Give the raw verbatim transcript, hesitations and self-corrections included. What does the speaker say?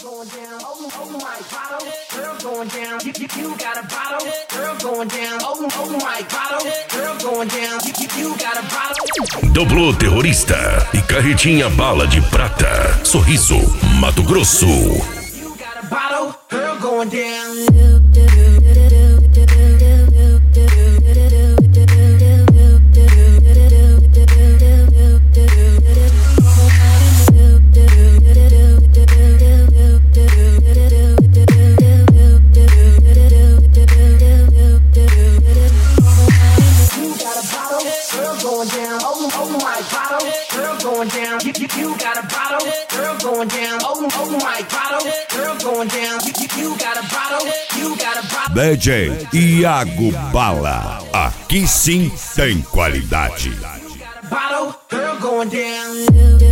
going down. Oh, oh my bottle. Girl going down. You, you, you got a bottle. Girl going down. Oh, oh my bottle. Girl going down. You, you, you got a bottle. Doblô Terrorista e Carretinha Bala de Prata. Sorriso, Mato Grosso. You got a bottle. Girl going down. D J Iago Bala, aqui sim tem qualidade. Bottle, girl going down.